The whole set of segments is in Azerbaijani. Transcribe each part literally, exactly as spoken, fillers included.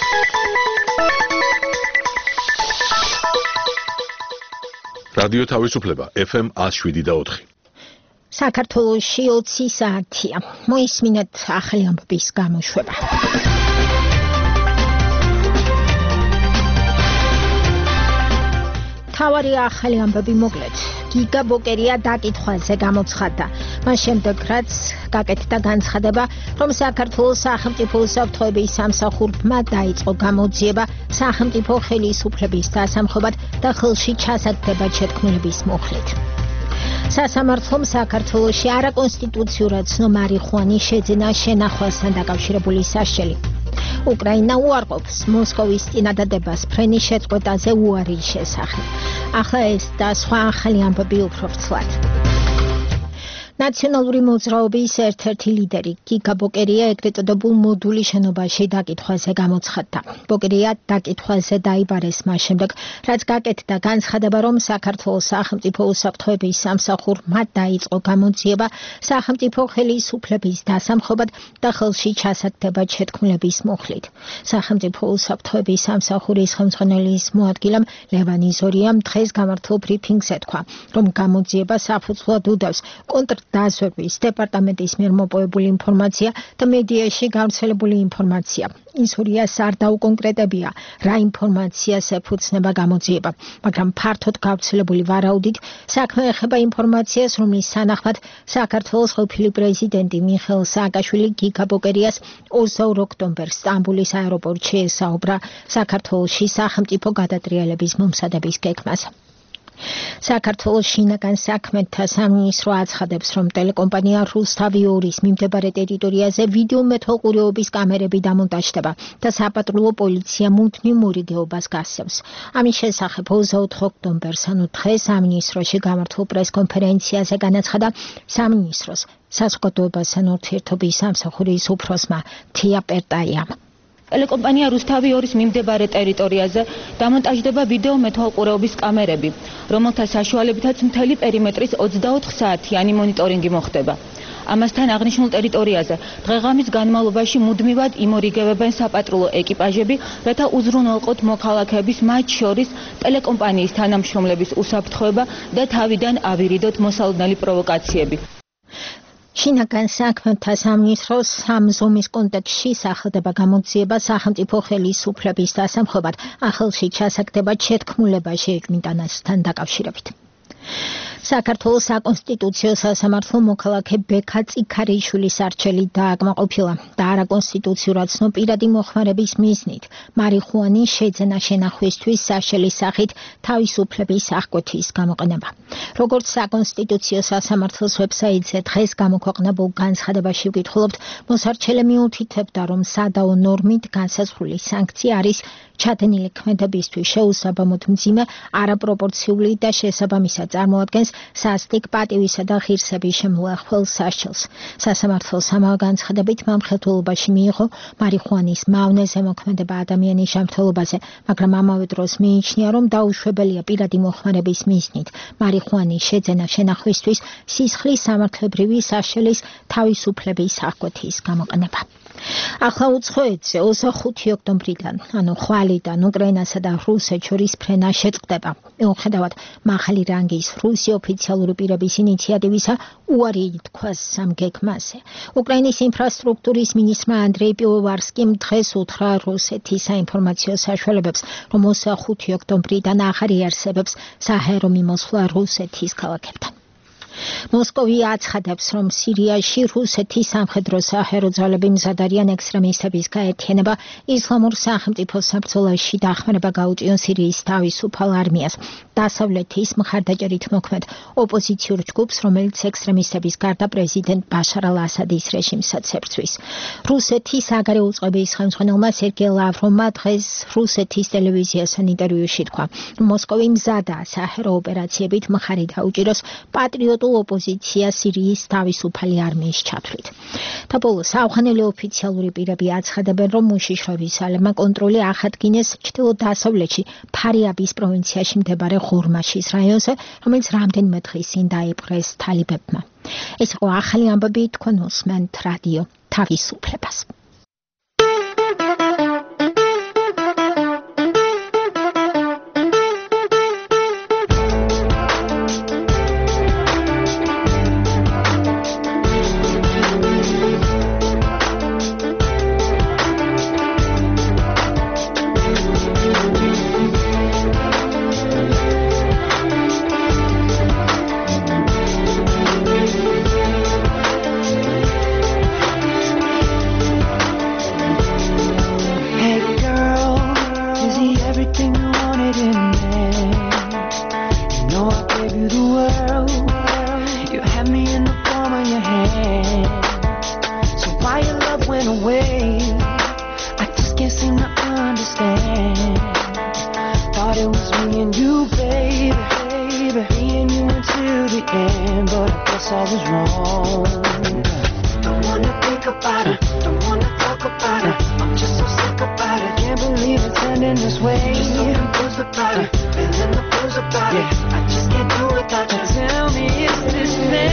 რადიო თავისუფლება ეფ ემ one oh seven და four. საქართველოში ოცი საათია. მოისმინეთ ახალი ამბების გამოშვება. თავარი ახალი ამბები მოკლედ. გიგა ბოკერია დაკითხვაზე გამოცხადდა. მას შემდეგ რაც გაკეთდა განცხადება, რომ საქართველოს სახელმწიფო უსაფრთხოების სამსახურმა დაიწყო გამოძიება სახელმწიფო ხელისუფლების დასამხობად და ხელში ჩასაგდება შეთქმულების მუხლით. სასამართლომ საქართველოში არაკონსტიტუციურად ცნო მარიხუანის შეძენა შენახვასთან დაკავშირებული სასჯელი. უკრაინა უარყოფს მოსკოვის წინადადებას ფრენის შეწყვეტაზე უარის შესახებ. ახლა ეს და სხვა ახალი ამბები უფრო ვრცლად. ნაციონალური მოძრაობის ერთ-ერთი ლიდერი გიგა ბოკერია ეგრეთ წოდებულ მოდულის შენობაში დაკითხვაზე გამოცხადდა. ბოკერია დაკითხვაზე დაიბარეს მას შემდეგ, რაც გაკეთდა განცხადება, რომ საქართველოს სახელმწიფო უსაფრთხოების სამსახურმა დაიწყო გამოძიება სახელმწიფო ხელისუფლების დასამხობად და ხელში ჩასაგდება შეთქმულების მუხლით. სახელმწიფო უსაფრთხოების სამსახურის ხელმძღვანელის მოადგილემ ლევანი ზორიამ დღეს გამართულ ბრიფინგზე თქვა, რომ გამოძიება საფუძვლად უდევს კონტრ დაზვერვის დეპარტამენტის მიერ მოპოვებული ინფორმაცია და მედიაში გავრცელებული ინფორმაცია. ისურიას არ დაუკონკრეტებია, რა ინფორმაციას ეფუძნება გამოძიება, მაგრამ ფართოდ გავრცელებული ვარაუდით საქმე ეხება ინფორმაციას, რომლის სანახმად საქართველოს ყოფილი პრეზიდენტი მიხეილ სააკაშვილი გიგა ბოკერიას ოცდაორ ოქტომბერს სტამბოლის აეროპორტში ესაუბრა საქართველოში სახელმწიფო გადატრიალების მომზადების გეგმაზე. საქართველოს შინაგან საქმეთა სამინისტრო აცხადებს, რომ ტელეკომპანია რუსთავი ორის მიმდებარე ტერიტორიაზე ვიდეო მეთვალყურეობის კამერები დამონტაჟდება და საპატრულო პოლიცია მუდმივ მორიგეობას გასცემს. ამის შესახებ ოცდაოთხ ოქტომბერს, ანუ დღეს სამინისტროში გამართულ პრესკონფერენციაზე განაცხადა სამინისტროს საზოგადოებასთან ურთიერთობის სამსახურის უფროსმა თია პერტაიამ. ტელეკომპანია რუსთავი ორის მიმდებარე ტერიტორიაზე დამონტაჟდება ვიდეო მეთვალყურეობის კამერები, რომელთა საშუალებითაც მთელი პერიმეტრის ოცდაოთხ საათიანი მონიტორინგი მოხდება. ამასთან აღნიშნულ ტერიტორიაზე დღეღამის განმავლობაში მუდმივად იმორიგებებენ საპატრულო ეკიპაჟები, რათა უზრუნველყოთ მოქალაქეების, მათ შორის ტელეკომპანიის თანამშრომლების უსაფრთხოება და თავიდან ავირიდოთ მოსალოდნელი პროვოკაციები. შინაგან საქმეთა სამინისტროს ამ ზომის კონტექსტში სახელდება გამოძიება სახელმწიფო ხელისუფლების დასამხობად, ახალში ჩასაგდება შეთქმულება შეეკმინტანასთან დაკავშირებით. საქართველოს საკონსტიტუციო სასამართლო მოქალაქე ბექა წიქარიშვილის არჩელი დააკმაყოფილა და არაკონსტიტუციურად ცნო პირადი მოხმარების მიზნით მარიხუანის შეძენა შენახვისთვის სასჯელის სახით თავისუფლების აღკვეთის გამოყენება. როგორც საკონსტიტუციო სასამართლოს ვებსაიტზე დღეს გამოქვეყნებულ განცხადებაში ვკითხულობთ, მოსარჩელე მიუთითებდა, რომ სადაო ნორმით განსაზღვრული სანქცია არის ჩადენილი ქმედებისთვის შეუსაბამოდ მძიმე, არაპროპორციული და შესაბამისად წარმოადგენს სასტიკ პატივისა და ღირსების შემოახვალ სასჯელს. სასამართლოს ამავე განცხადებით მამხელთულობაში მიიღო მარიხუანის მავნე ზემოქმედება ადამიანის ჯანმრთელობაზე, მაგრამ ამავე დროს მიიჩნია, რომ დაუშვებელია პირადი მოხმარების მიზნით მარიხუანის შეძენა შენახვისთვის სისხლის სამართლებრივი სასჯელის თავისუფლების აღკვეთის გამოყენება. ახლა უცხოეთზე ოცდახუთი ოქტომბრიდან, ანუ ხვალიდან უკრაინასა და რუსეთს შორის ფრენა შეწყდება. მიუხედავად მაღალი რანგის რუსი ოფიციალური პირების ინიციატივისა, უარი ითქვას ამ გეგმაზე. უკრაინის ინფრასტრუქტურის მინისტრმა ანდრეი პივოვარსკიმ დღეს უთხრა რუსეთის საინფორმაციო საშუალებებს, რომ ოცდახუთი ოქტომბრიდან აღარ იარსებებს საჰაერო მიმოსვლა რუსეთის ქალაქებთან. მოსკოვი აცხადებს, რომ სირიაში რუსეთის სამხედრო საჰაერო ძალები მზად არიან ექსტრემისტების გაერთიანება ისლამურ სახელმწიფოს საბრძოლოში დახმარება გაუწიონ სირიის თავისუფალ არმიას. დასავლეთის მხარდაჭერით მოქმედ ოპოზიციურ ჯგუფს, რომელიც ექსტრემისტების გარდა პრეზიდენტ ბაშარ ალ-ასადის რეჟიმსაც ებრძვის. რუსეთის საგარეო უწყების ხელმძღვანელმა სერგეი ლავროვმა დღეს რუსეთის ტელევიზიასთან ინტერვიუში თქვა, რომ მოსკოვი მზადაა საჰაერო ოპერაციებით მხარი დაუჭიროს პატრიოტულ ოპოზიცია სირიის თავისუფალი არმიის ჩათვლით. და ბოლოს ავღანელი ოფიციალური პირები აცხადებენ, რომ უშიშროების ძალებმა კონტროლი აღადგინეს ჩრდილო-დასავლეთში ფარიაბის პროვინციაში მდებარე ღურმაშის რაიონზე, რომელიც რამდენიმე დღის წინ დაიპყრეს თალიბებმა. ეს იყო ახალი ამბები, თქვენ უსმენთ რადიო თავისუფლებას. way. I just can't seem to understand. Thought it was me and you, baby, baby, me and you until the end, but I guess I was wrong. Don't wanna think about it, don't wanna talk about it. I'm just so sick about it. Can't believe it's ending this way. Just so confused about it, feeling the blues about it. I just can't do without you. Tell me, is this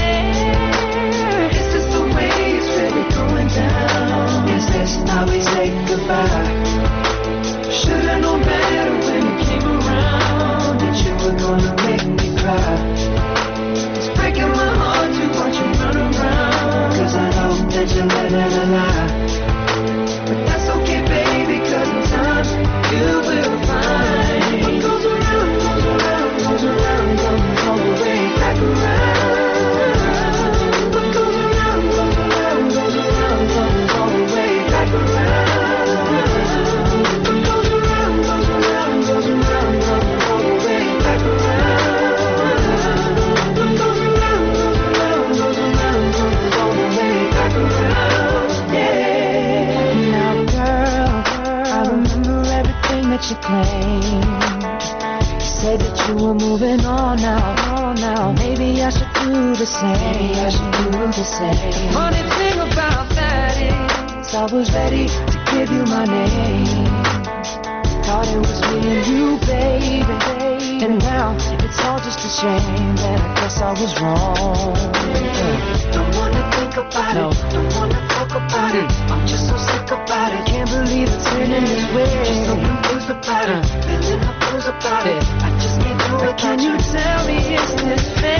fair? Is this the way it's really going down? Is this how we say goodbye? Should've known better when you came around that you were gonna make me cry. It's breaking my heart to watch you run around, 'cause I know that you're living a lie. But that's okay, baby, 'cause in time you will find what goes around, goes around, goes around, comes all the way back around. What goes around, goes around, goes around, comes all the way back around. What goes around, goes around, goes around, comes all the way back around. What goes around, goes around, goes around, comes all the way back around. Yeah. Now, girl, I remember everything that you claimed. You said that you were moving on now, on now. Maybe I should do the same. Maybe I should do the same. Funny thing about that is, I was ready to give you my name. Thought it was me and you, baby, and now it's all just a shame that I guess I was wrong. Don't wanna think about no. it, don't wanna talk about mm. it. I'm just so sick about it, can't believe it's ending this way. Just so confused about it, feeling the blues about it. I just can't do it. Can you tell me, is this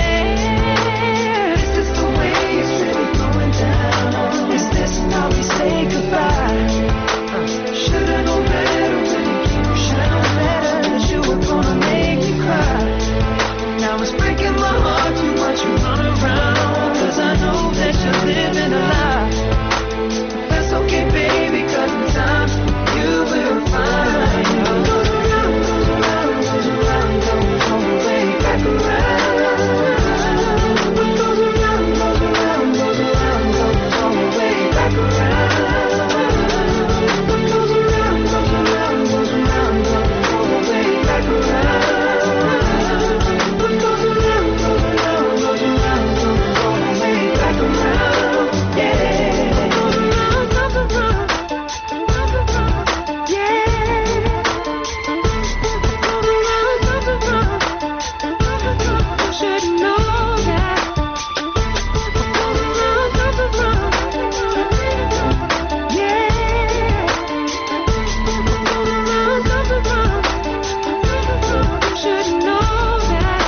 fair? Is this the way it's really going down? Is this how we say goodbye? Uh, Should've known better when you came. Should've known better that you were gonna make me cry. Now it's breaking my heart to watch you run around, 'cause I know that you're living a lie. That's okay, baby, 'cause in time you will find what goes around, goes around, goes around, comes all the way back around. What goes around, goes around, goes around, comes all the way back around. What goes around, goes around, goes around, comes all the way back around. What goes around, goes around, goes around, comes all the way back around. Yeah. What goes around, comes around, comes around. Yeah. What goes around, comes around, comes around. You should know that. What goes around, comes around. Yeah. What goes around, comes around. You should know that.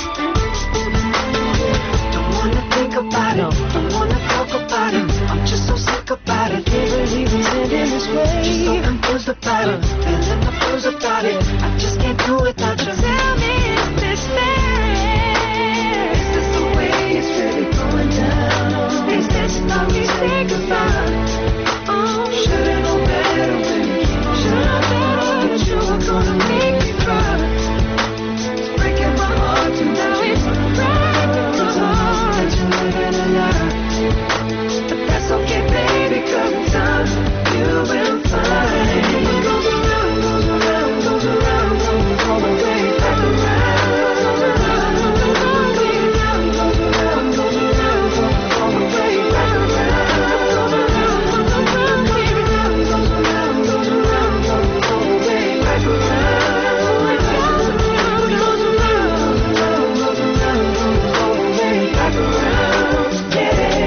Don't wanna think about it, don't wanna talk about it. I'm just so sick about it, can't believe it's ending this way. Just so confused about it, feeling the blues about it. I just can't do it without you. Tell me, is this fair? Is this the way it's really going down? Is this how we say goodbye? Oh, should've known better when you came. Should've known better that you were gonna make me cry. It's breaking my heart to now it's breaking my heart that you're living a lie. But that's okay, baby, 'cause in time you will find what goes around, goes around, goes around, comes all the way back around. What goes around, goes around, goes around, comes all the way back around. What goes around, goes around, goes around, goes around, goes around, comes all the way back around. What goes around, goes around, goes around, comes all the way back around. Yeah.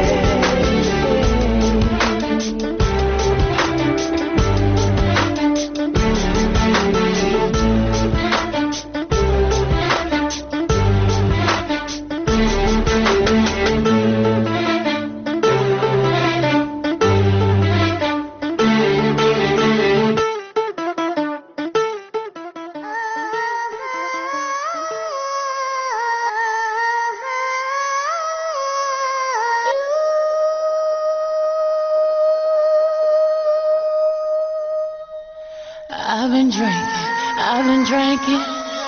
I've been drinking, I've been drinking.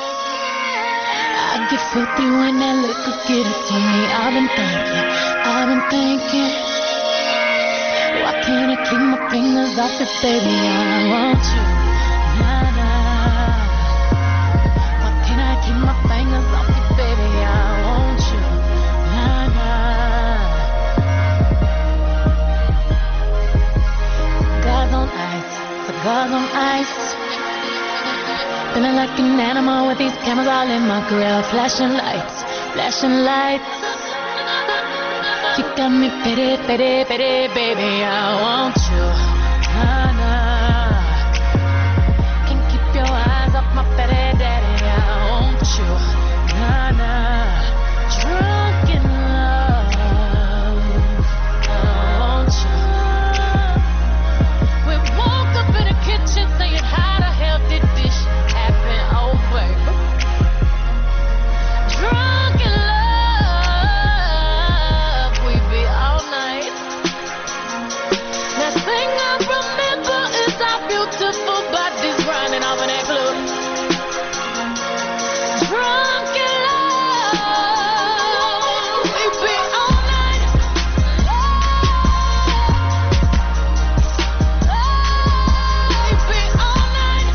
I get filthy when that liquor get it to me. I've been thinking, I've been thinking. Why can't I keep my fingers off it, baby? I want you. Nah, nah. Why can't I keep my fingers off it, baby? I want you. Nah, nah. Cigars on ice, cigars on ice. Feeling like an animal with these cameras all in my grill. Flashing lights, flashing lights. You got me pity, pity, pity, baby, I want you. Nah, nah. Can't keep your eyes off my pity, daddy, I want you. Nah, nah. Drunk in love, I want you. We woke up in the kitchen saying, how the hell did this shit happen? Oh, baby. Drunk in love. Beautiful bodies running off in that club. Drunk in love, we be all night. We be all night.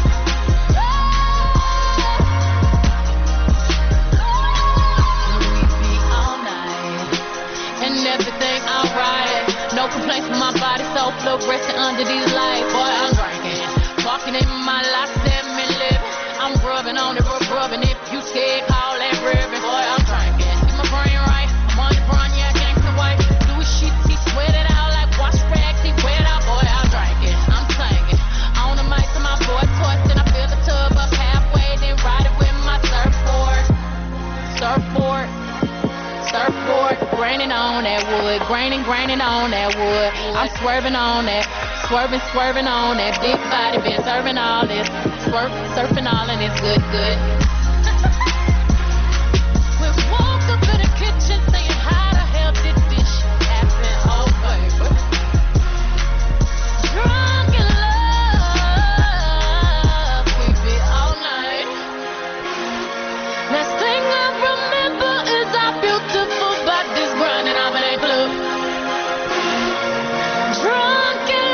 We be all night. And everything alright. No complaints from my body, so fluorescent under these lights. Boy, I'm drinking. Walking in my life, let me live. I'm rubbing on it, rub, rubbing. If you scared, call that ribbon. Boy, I'm drinking. Get my brain right. I'm on the brown, yeah, gangsta white. Do his shit, he sweat it out like wash rags. He wet out, boy, I'm drinking. I'm singing. On the mic to my boy toys, then I fill the tub up halfway, then ride it with my surfboard. Surfboard. Surfboard. Graining on that wood. Graining, graining on that wood. I'm swerving on that. Swerving, swerving on that big body, been serving all this, swerve, surfing all and it's good, good. We woke up in the kitchen saying, how the hell did this shit happen? Oh, baby. Drunk in love, we be all night. Last thing I remember is our beautiful bodies running off in that club. Drunk in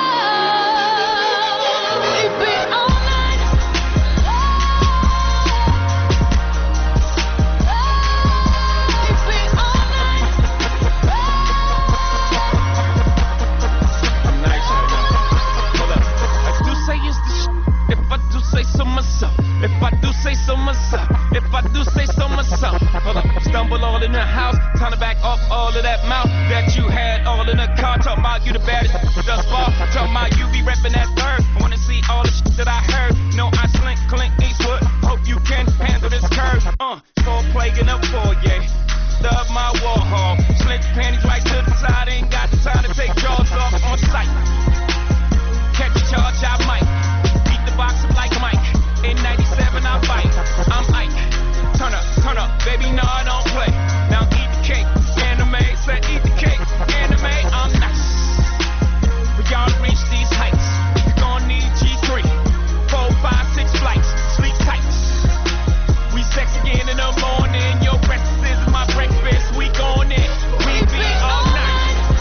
If I do say so myself, if I do say so myself, hold up, stumble all in the house, time to back off all of that mouth that you had all in the car, talking about you the baddest thus far, talking about you be reppin' that third, I wanna see all the shit that I heard, no I slink, Clint Eastwood, hope you can handle this curve, uh, full plague in the foyer, love my Warhol, slint panties right to the side, ain't got the time to take jaws off on sight, catch a charge I might, beat the box up like Mike. In ninety-seven I fight, I'm Ike. Turn up, turn up, baby, no I don't play. Now eat the cake, anime, said eat the cake, anime, I'm nice. For y'all to reach these heights, you gon' need G three, four, five, six flights, sleep tight. We sex again in the morning, your breakfast is my breakfast, we gon' in, we be all night.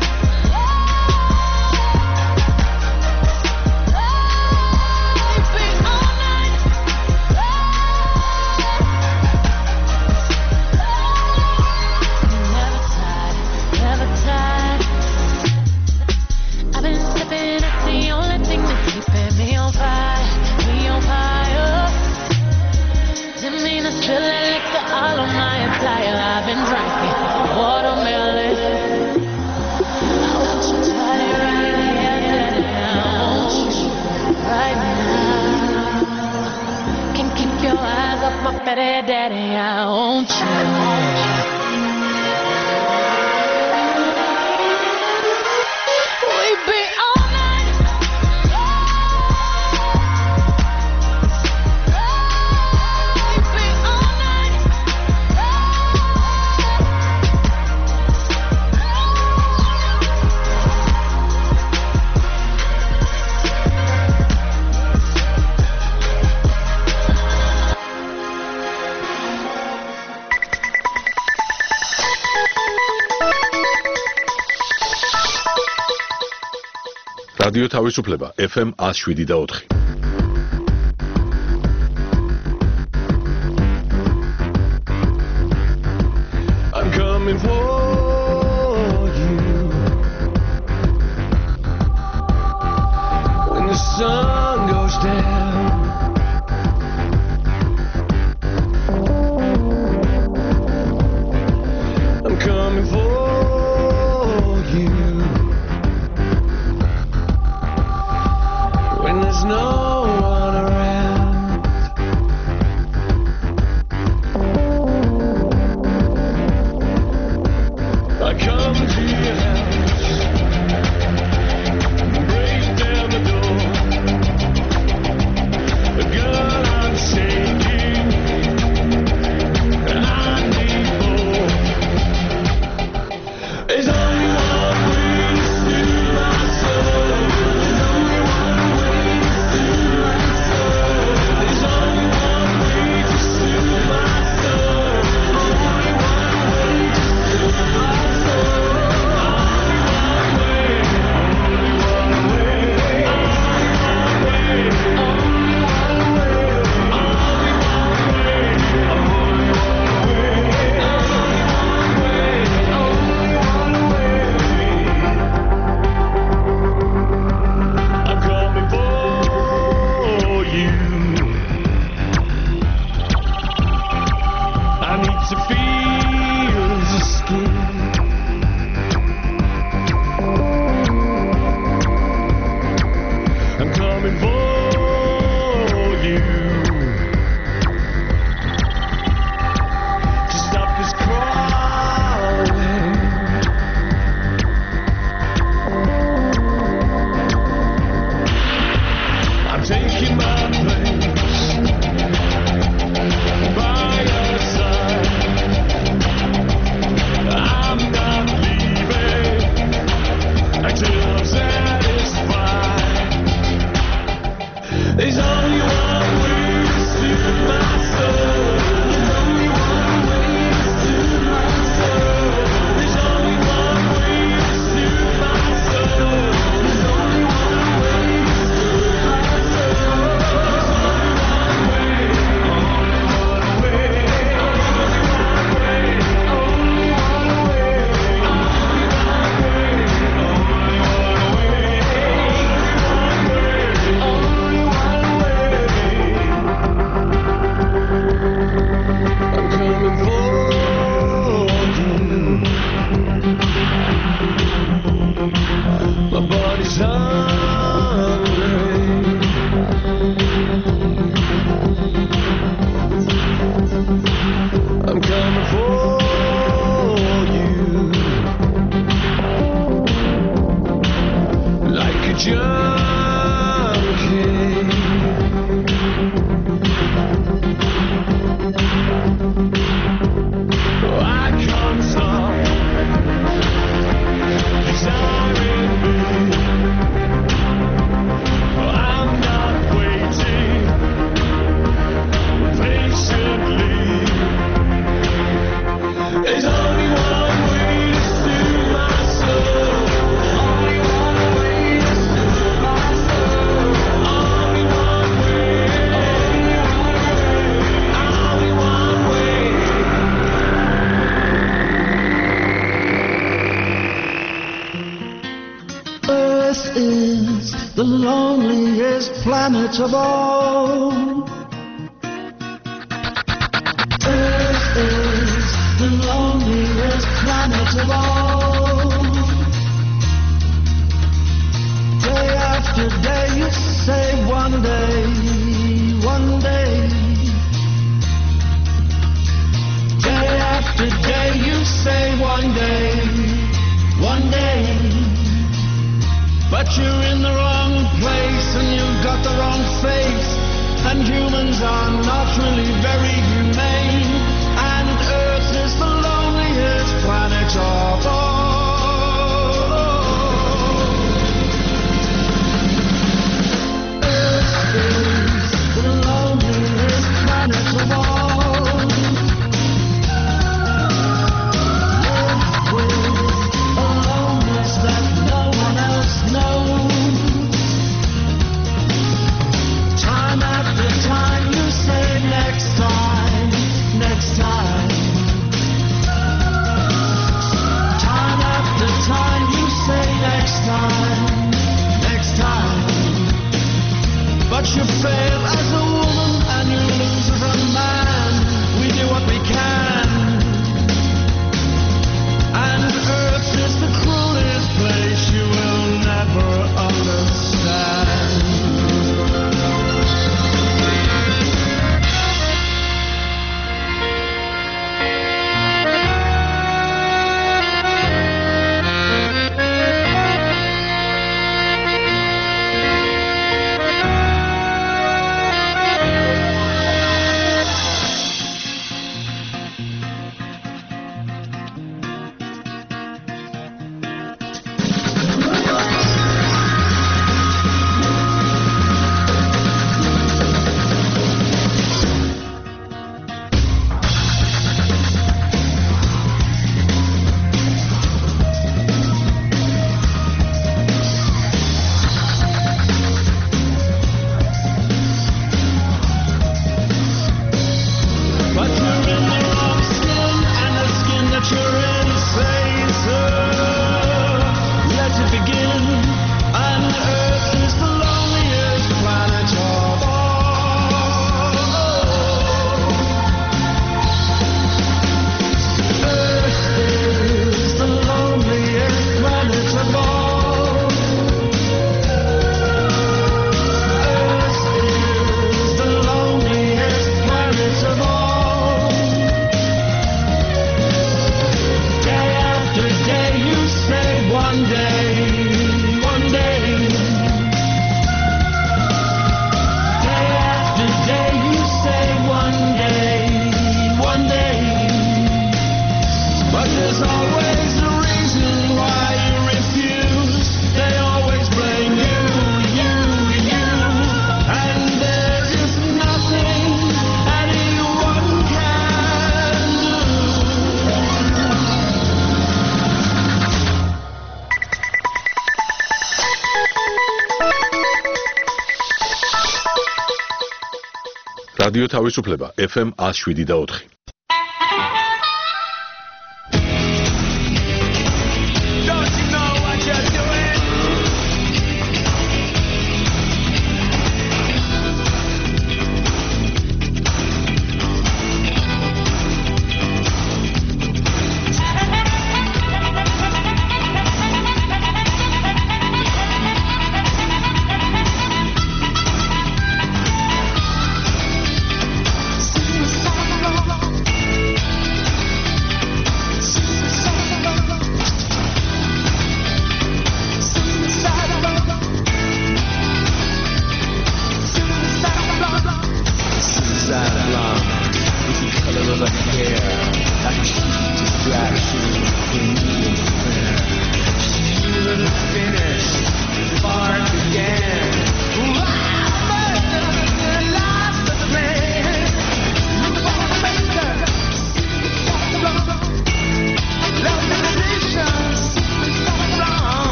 Feeling liquor all on my attire. I've been drinking watermelon. I want you tight right here, I want you right now. Can't keep your eyes off my fatty daddy. I want you. We be all night. რადიო თავისუფლება ეფ ემ one oh seven და four. I'm coming for you when the sun goes down. I'm coming for you when there's no one around. I come to your house, break down the door. Girl, I'm shaking, I need more. There's only one way to soothe my soul. There's only one way to soothe my soul. There's only one way to soothe my soul. Only one way to soothe my soul. I'm coming for you. I need to feel the skin. I'm coming for you to stop this crawling. I'm taking my place by your side. I'm not leaving until I'm satisfied. There's only one way to soothe my soul. There's only one way to soothe my soul. There's only one way to soothe my soul. There's only one way to soothe my soul. There's only one way, only one way, only one way, only one way, only one way, only one way, only one way. I'm coming for you. My body's hungry. I'm coming for you like a junkie. Oh, I can't stop desiring me. Oh, I'm not waiting patiently. There's only one way to soothe my soul. Only one way to soothe my soul. Only one way. Only one way. Only one way. Earth is the loneliest planet of all. Earth is the loneliest planet of all. Day after day you say one day, one day. Day after day you say one day, one day. But you're in the wrong place and you've got the wrong face. And humans are not really very humane. And Earth is the loneliest planet of all. Earth is the loneliest planet of all. Live with a loneliness that no one else knows. But you fail as a woman and you lose as a man. We do what we can. And Earth is the cruelest place you will never understand. რადიო თავისუფლება ეფ ემ one oh seven და four. Suicidal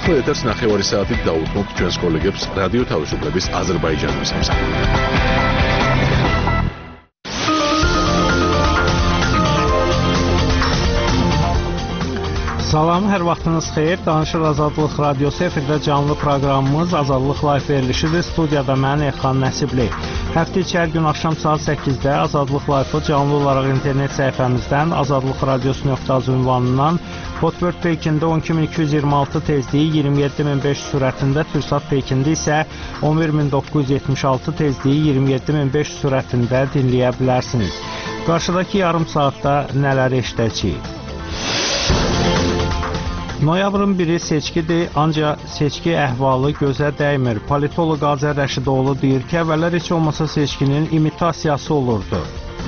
ახლა ეთერს ნახევარი საათით დაუთმობთ ჩვენს კოლეგებს რადიო თავისუფლების აზერბაიჯანის სამსახურში. Salam, hər vaxtınız xeyir. Danışır Azadlıq Radiosu efirdə canlı proqramımız Azadlıq Live verilişidir. Studiyada mən Elxan Nəsibli. Həftə içi hər gün axşam saat səkkizdə Azadlıq Live-ı canlı olaraq internet səhifəmizdən azadlıqradiosu nöqtə az ünvanından Hotbird Peykində on iki min iki yüz iyirmi altı tezliyi iyirmi yeddi min beş yüz sürətində, Türksat Peykində isə on bir min doqquz yüz yetmiş altı tezliyi iyirmi yeddi min beş yüz sürətində dinləyə bilərsiniz. Qarşıdakı yarım saatda nələr eşidəcəyik? Noyabrın biri seçkidir, ancaq seçki əhvalı gözə dəymir. Politoloq Azər Rəşidoğlu deyir ki, əvvəllər heç olmasa seçkinin imitasiyası olurdu.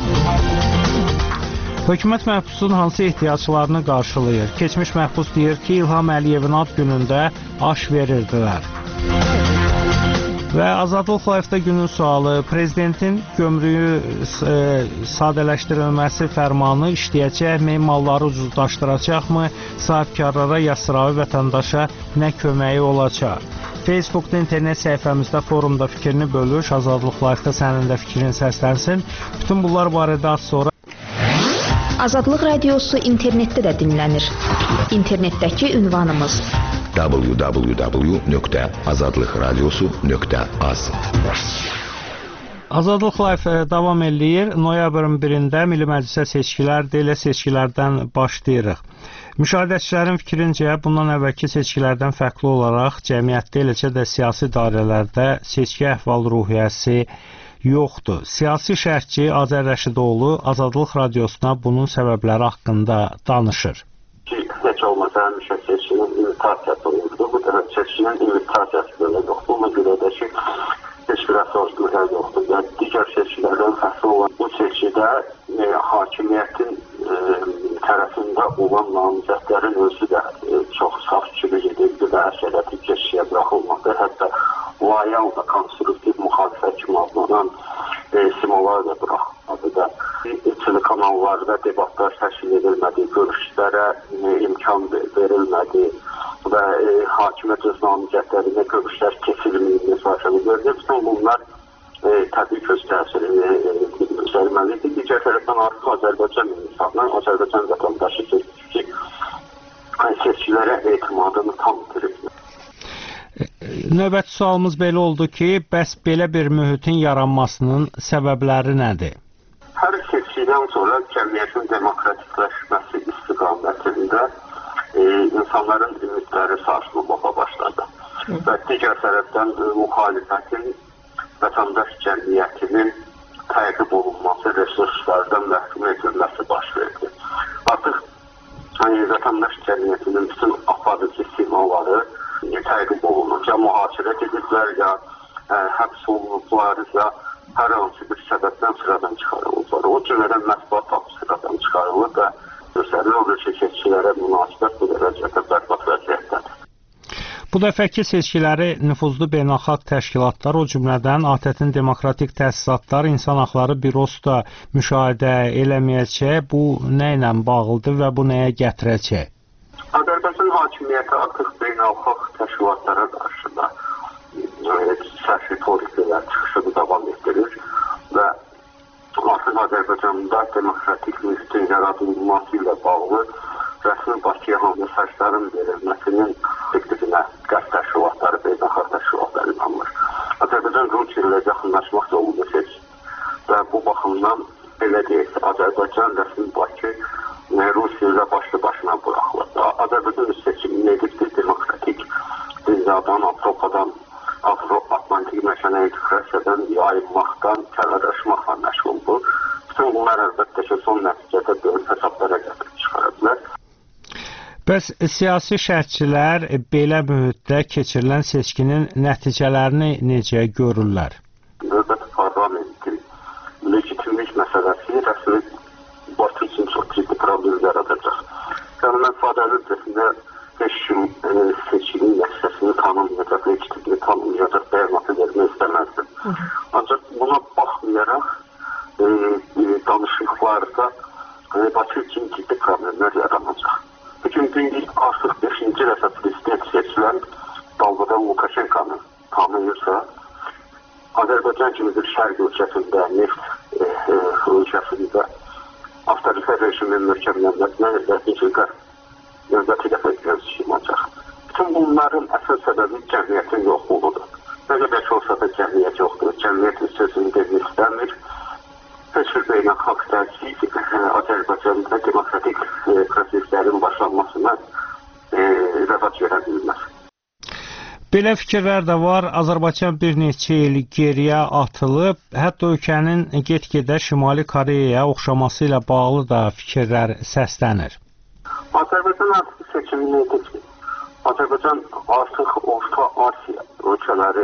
Hökumət məhbusun hansı ehtiyaclarını qarşılayır? Keçmiş məhbus deyir ki, İlham Əliyevin ad günündə aş verirdilər. Və Azadlıq Live-da günün sualı, prezidentin gömrüyü e, sadələşdirilməsi fərmanı işləyəcəkmi, malları ucuzlaşdıracaqmı, sahibkarlara ya sıravi vətəndaşa nə köməyi olacaq? Facebookda, internet səhifəmizdə, forumda fikrini bölüş, Azadlıq Live-da sənin də fikrin səslənsin. Bütün bunlar barədə az sonra Azadlıq Radiosu internetdə də dinlənir. İnternetdəki ünvanımız w w w nöqtə azadlıqradiosu nöqtə az. Azadlıq Live davam eləyir. Noyabrın birində Milli Məclisə seçkilərdir, elə seçkilərdən başlayırıq. Müşahidəçilərin fikrincə, bundan əvvəlki seçkilərdən fərqli olaraq cəmiyyətdə, eləcə də siyasi dairələrdə seçki əhval-ruhiyyəsi yoxdur. Siyasi şərhçi Azər Rəşidoğlu Azadlıq Radiosuna bunun səbəbləri haqqında danışır. Heç olmasa həmişə seçkinin imitasiyası olurdu. Bu da seçkinin imitasiyası belə yoxdur. Ona görə də ki, heç bir əsaslıqlar yoxdur. Yəni, digər seçkilərdən fərqli olan bu seçkidə e, hakimiyyətin e, tərəfində olan namizədlərin özü də e, çox saf kimi gedirdi və əksəriyyəti keçişə buraxılmadı. Hətta loyal da konstruktiv müxalifət kimi adlanan e, simollar da buraxılmadı da. Telekanallarda debatlar təşkil edilmədi, görüşlərə e, imkan verilmədi və e, hakimiyyət öz namizədlərinə görüşlər keçirilməyini müzakirə gördü. Bütün bunlar e, təbii ki, öz təsirini e, göstərməlidir. Digər tərəfdən artıq Azərbaycan insanlar, Azərbaycan vətəndaşı ki, seçkilərə etimadını tam itirib. Növbəti sualımız belə oldu ki, bəs belə bir mühitin yaranmasının səbəbləri nədir? Hər seçkidən sonra cəmiyyətin demokratikləşməsi istiqamətində e, insanların ümidləri sarsılmağa başladı. Hı. Və digər tərəfdən e, müxalifətin vətəndaş cəmiyyətinin təqib olunması, resurslardan məhkum edilməsi baş verdi. Artıq hani, vətəndaş cəmiyyətinin bütün aparıcı simaları e, təqib olunur. Ya mühasirət ediblər, ya e, həbs olunublar, ya hər hansı bir səbəbdən sıradan çıxarılırlar. O cümlədən mətbuat tapı sıradan çıxarılır və göstərilir olur ki, seçkilərə münasibət bu dərəcədə bərbad vəziyyətdədir. Bu dəfəki seçkiləri nüfuzlu beynəlxalq təşkilatlar, o cümlədən A T T-in demokratik təsisatlar, İnsan Haqları Bürosu da müşahidə eləməyəcək. Bu nə ilə bağlıdır və bu nəyə gətirəcək? Azərbaycan hakimiyyəti artıq beynəlxalq təşkilatlara qarşı da sərfi politiklər çıxışını davam etdirir və artıq Azərbaycanda demokratik mühitin yaradılması ilə bağlı rəsmi Bakıya mesajların verilməsinin fikrinə qərb təşkilatları, beynəlxalq təşkilatları inanmır. Azərbaycan Rusiya ilə yaxınlaşmaq yolunu seçir və bu baxımdan belə deyək, Azərbaycan rəsmi Bakı Rusiya ilə başlı başına buraxılır. Azərbaycan seçimini edibdir demokratik dünyadan, Avropadan, Avro-Atlantik məşənə inteqrasiyadan yayılmaqdan, kənarlaşmaqla məşğuldur. Bütün bunlar əlbəttə ki, son nəticədə böyük hesablara gətirib çıxarırlar. Bəs siyasi şərhçilər belə mühitdə keçirilən seçkinin nəticələrini necə görürlər? Dövlət parlamentin legitimlik məsələsi rəsmi Bakı üçün çox ciddi problem yaradacaq. Yəni, mən fədəli ötəsində heç kim e, seçkinin nəticəsini tanımayacaq, legitimliyi tanımayacaq, bəyanatı vermək istəməzdim. Ancaq buna baxmayaraq e, e, danışıqlarda e, Bakı üçün ciddi problemlər yaranacaq. Bugün gün artıq beşinci dəfə prezident seçilən dalğadan Lukashenkon'u tanıyırsa, Azərbaycan kimi bir şərq ölkəsində, neft e, e, ölkəsində avtoritar rejimin möhkəmlənməsinə nəticələr növbəti dəfə göz yumacaq. Bütün bunların əsas səbəbi cəmiyyətin yoxluğudur. Nə qədər ki olsa da cəmiyyət yoxdur. Cəmiyyətin sözünü demək istəmir. Heç bir beynəlxalq təəssüf Azərbaycanda demokratik proseslərin başlanmasına e, rəvac verə bilməz. Belə fikirlər də var. Azərbaycan bir neçə il geriyə atılıb, hətta ölkənin get-gedə Şimali Koreyaya oxşaması ilə bağlı da fikirlər səslənir. Azərbaycan artıq seçimini edir. Azərbaycan artıq Orta Asiya ölkələri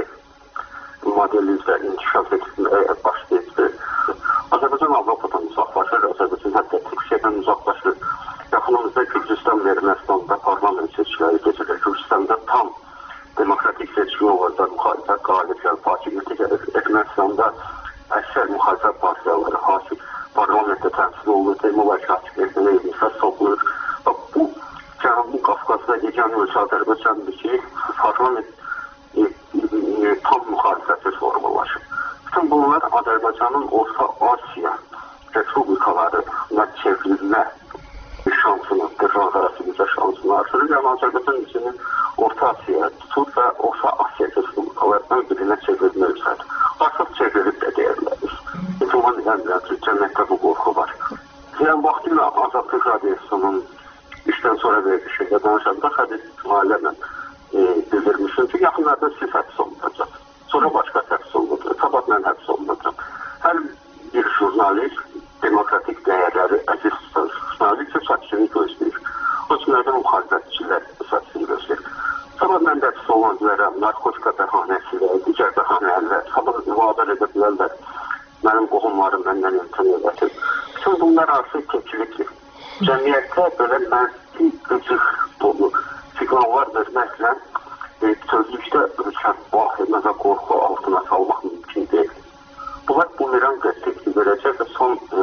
modeli üzrə inkişaf etməyə başlayıb. Azərbaycan Avropadan uzaqlaşır, Azərbaycan hətta Türkiyədən uzaqlaşır. Yaxınımızda Gürcüstan və Ermənistanda parlament seçkiləri keçirir. Gürcüstanda tam demokratik seçimi olacaq, müxalifət qalib gəlir, hakimiyyətə gəlir. Ermənistanda əksər müxalifət partiyaları hakim parlamentdə təmsil olunur, demək hakimiyyətə neymişlər soxulur. Bu Cənubi Qafqazda yeganə ölkə Azərbaycandır ki, parlament e, e, tam müxalifətə formalaşır. Bütün bunlar Azərbaycanın Orta Asiya respublikalarına çevrilmə şansını, qırğaz arasında şansını artırır. Yəni Azərbaycan içini Orta Asiya tutur və Orta Asiya respublikalarından birinə çevrilmə üzrədir. Artıq çevrilib də deyirlər. İtiman edənlər ki, cəmiyyətdə bu qorxu var. Yəni vaxtilə Azadlıq Radiosunun işdən sonra verilişində danışanda Xədid İsmail'lə e, bildirmişim ki, yaxınlarda siz həbs olunacaq. Sonra başqa həbs olunacaq. Sabah mən həbs olunacaq. Hər bir jurnalist demokratik dəyərləri əziz tutar. Jurnalist saçını gözləyir. O cümlədən müxalifətçilər saçını gözləyir. Sabah mən də həbs olunacaqlarım, narkotika bəhanəsilə, digər bəhanələrlə, sabah vadar edə bilərlər. Mənim qohumlarım məndən imtina edir. Bütün bunlar artıq keçilikdir. Cəmiyyətdə belə mənfi, qıcıq dolu siqnallar verməklə e, sözlükdə ölkən vahimə və qorxu altına salmaq mümkün deyil. Bunlar bumerang qəsdikli verəcək və son e,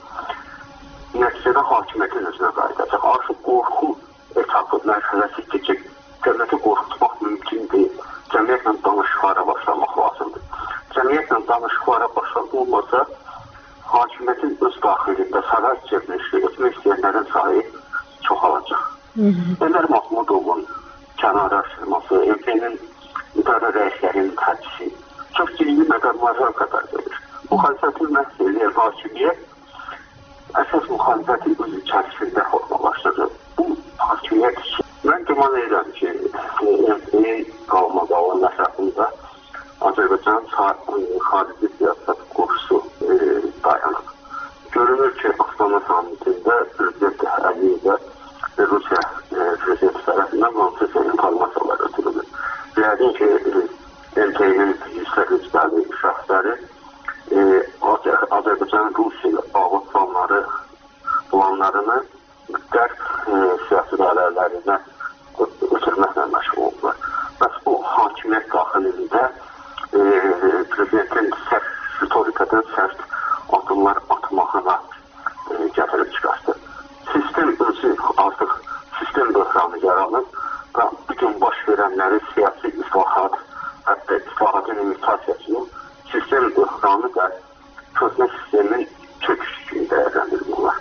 nəticədə hakimiyyətin özünə qayıdacaq. Artıq qorxu etapı mərhələsi keçib. Cəmiyyəti qorxutmaq mümkün deyil. Cəmiyyətlə danışıqlara başlamaq lazımdır. Cəmiyyətlə danışıqlara başlanılmasa, hakimiyyətin öz daxilində saray çevrilişi etmək istəyənlərin sayı çoxalacaq. Ömər Mahmudovun kənara açılması, ölkənin idarə rəislərinin tədbisi çox ciddi məqamlara qədər gedir. Müxalifətin məhz eləyən hakimiyyət əsas müxalifətin öz içərisində formalaşdırır. Bu hakimiyyət üçün mən güman edirəm ki, MT-nin qalmadı olan əsasında Azərbaycan xarici siyasət kursu e, dayanır. Görünür ki, Astana samitində Prezident Əliyev və Rusiya e, prezidenti tərəfindən mantıqlı informasiyalar ötürülür. Yəqin ki, M T-nin yüksək rütbəli şəxsləri e, Azərbaycan Rusiya bağlı planları, planlarını qərb e, siyasi dairələrinə ötürməklə məşğul oldular. Bəs bu hakimiyyət daxilində e, prezidentin sərt ritorikadan sərt adımlar atmağına e, gətirib çıxartdı. Sistem özü artıq sistem böhranı yaranıb və bütün baş verənləri siyasi islahat, hətta islahatın imitasiyasını sistem böhranı və köhnə sistemin çöküşü kimi dəyərləndirmirlər.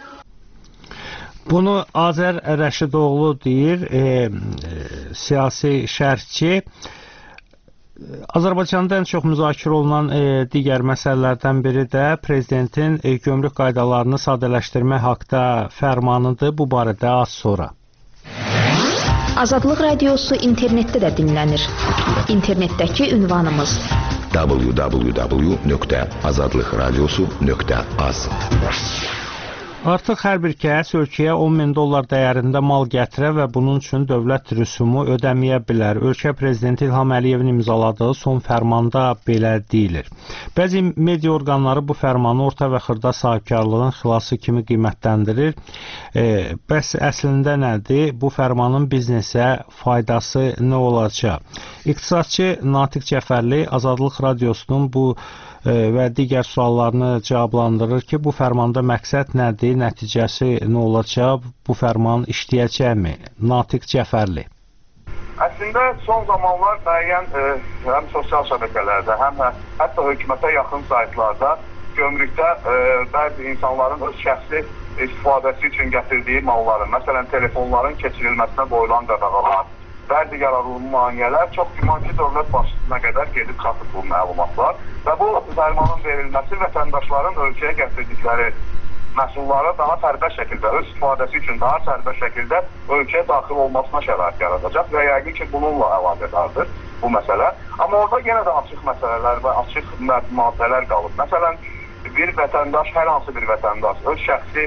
Bunu Azər Rəşidoğlu deyir, e, e, siyasi şərhçi. Azərbaycanda ən çox müzakirə olunan e, digər məsələlərdən biri də prezidentin e, gömrük qaydalarını sadələşdirmək haqqında fərmanıdır. Bu barədə az sonra. Azadlıq Radiosu internetdə də dinlənir. İnternetdəki ünvanımız w w w nöqtə azadlıq radiosu nöqtə az. Artıq hər bir kəs ölkəyə on min dollar dəyərində mal gətirə və bunun üçün dövlət rüsumu ödəməyə bilər. Ölkə prezidenti İlham Əliyevin imzaladığı son fərmanda belə deyilir. Bəzi media orqanları bu fərmanı orta və xırda sahibkarlığın xilası kimi qiymətləndirir. E, bəs əslində nədir? Bu fərmanın biznesə faydası nə olacaq? İqtisadçı Natiq Cəfərli Azadlıq Radiosunun bu və digər suallarını cavablandırır ki, bu fərmanda məqsəd nədir, nəticəsi nə olacaq, bu fərman işləyəcəkmi? Natiq Cəfərli. Əslində son zamanlar müəyyən e, həm sosial şəbəkələrdə, həm də hətta hökumətə yaxın saytlarda gömrükdə e, bəzi insanların öz şəxsi istifadəsi üçün gətirdiyi malların, məsələn telefonların keçirilməsinə qoyulan qadağalar, bəzi yararlı maneələr çox güman ki, dövlət başçısına qədər gedib çatıb bu məlumatlar və bu fərmanın verilməsi vətəndaşların ölkəyə gətirdikləri məhsullara daha sərbəst şəkildə, öz istifadəsi üçün daha sərbəst şəkildə ölkəyə daxil olmasına şərait yaradacaq və yəqin ki, bununla əlaqədardır bu məsələ. Amma orada yenə də açıq məsələlər və açıq maddələr qalıb. Məsələn, bir vətəndaş, hər hansı bir vətəndaş öz şəxsi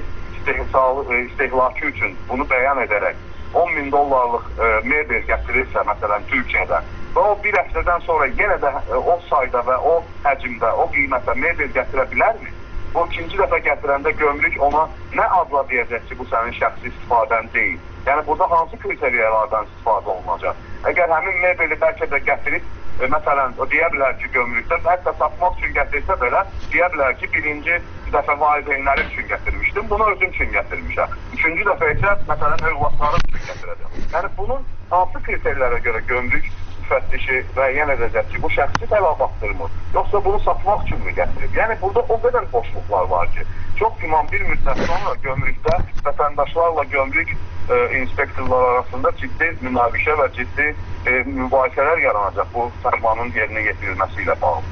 istehlakı üçün bunu bəyan edərək on min dollarlıq e, mebel gətirirsə, məsələn, Türkiyədən və o bir həftədən sonra yenə də e, o sayda və o həcmdə, o qiymətə mebel gətirə bilərmi? Bu ikinci dəfə gətirəndə gömrük ona nə adla deyəcək ki, bu sənin şəxsi istifadən deyil. Yəni, burada hansı kriteriyalardan istifadə olunacaq? Əgər həmin mebeli bəlkə də gətirib, e, məsələn, o deyə bilər ki, gömrükdə, hətta satmaq üçün gətirsə belə, deyə bilər ki, birinci dəfə valideynləri üçün gətirmişdim, bunu özüm üçün gətirmişəm. Üçüncü dəfə isə, məsələn, övladlarım üçün gətirəcəm. Yəni, bunun hansı kriteriyalara görə gömrük müfəttişi müəyyən edəcək ki, bu şəxsi tələbatdırmı, yoxsa bunu satmaq üçün mü gətirib? Yəni, burada o qədər boşluqlar var ki, çox güman bir müddət sonra gömrükdə vətəndaşlarla gömrük e, inspektorlar arasında ciddi münaqişə və ciddi e, mübahisələr yaranacaq bu fərmanın yerinə yetirilməsi ilə bağlı.